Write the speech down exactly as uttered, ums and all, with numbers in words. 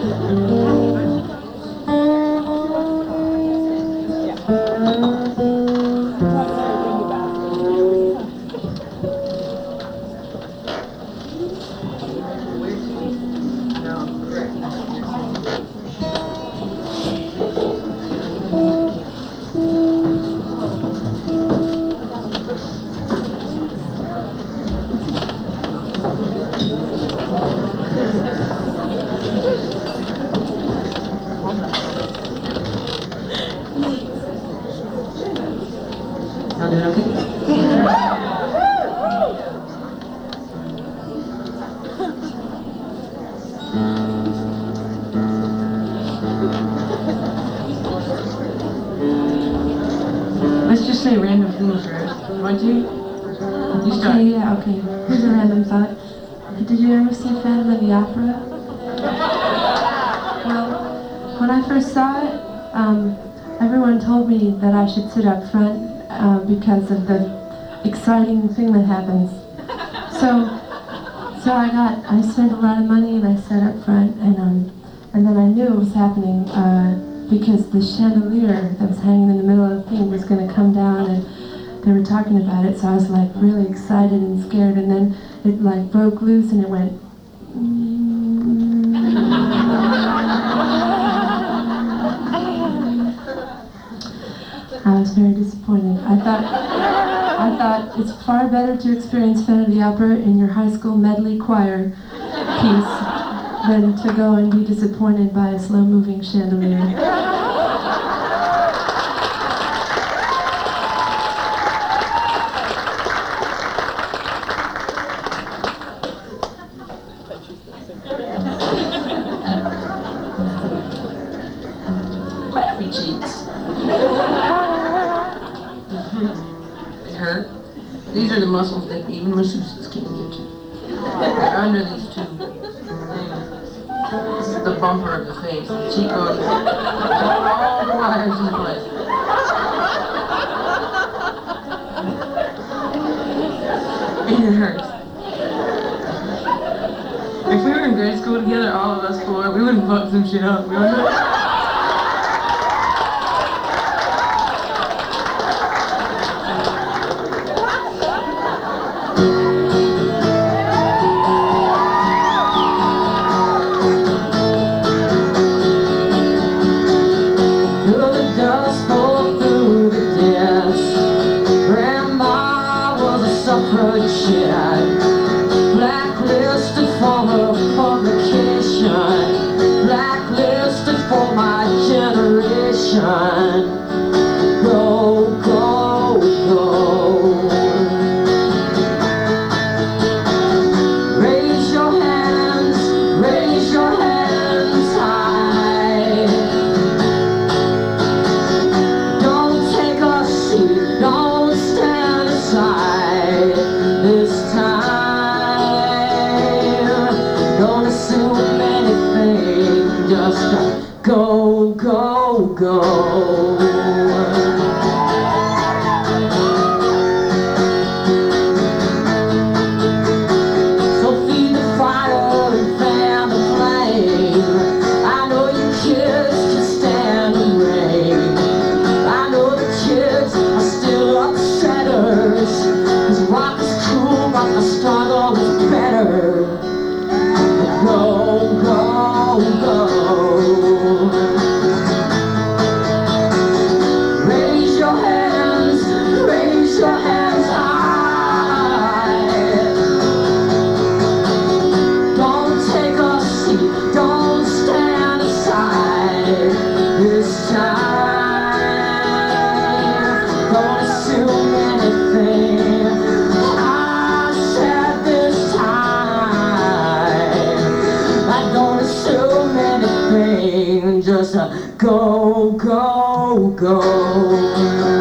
Y'all doing okay? Let's just say random things first. Want you? You start. Okay, yeah, okay. Here's a random thought. Did you ever see Phantom of the Opera? Well, when I first saw it, um, everyone told me that I should sit up front uh, because of the exciting thing that happens. So, so I got, I spent a lot of money and I sat up front, and um, and then I knew it was happening uh, because the chandelier that was hanging in the middle of the thing was going to come down, and they were talking about it. So I was like really excited and scared, and then it like broke loose and it went. I was very disappointed. I thought, I thought it's far better to experience Phantom of the Opera in your high school medley choir piece than to go and be disappointed by a slow-moving chandelier. Happy cheeks. It hurt. These are the muscles that even masseuses can't get to. They're under these two things. This is the bumper of the face, the cheekbone. All the wires in place. And it hurts. If we were in grade school together, all of us four, we wouldn't fuck some shit up. We wouldn't. Blacklisted for her publication, blacklisted for my generation. Go, go, go. Raise your hands, raise your hands high. Don't take a seat, don't stand aside this time. Don't assume anything, just go, go, go. So feed the fire and fan the flame. I know you kids can stand the rain. I know the kids are still upsetters, 'cause rock is cool but the struggle is better. Go, go, go. Raise your hands, raise your hands high. Don't take a seat, don't stand aside this time. Don't assume anything. I said this time. I don't assume anything, just uh, go, go, go.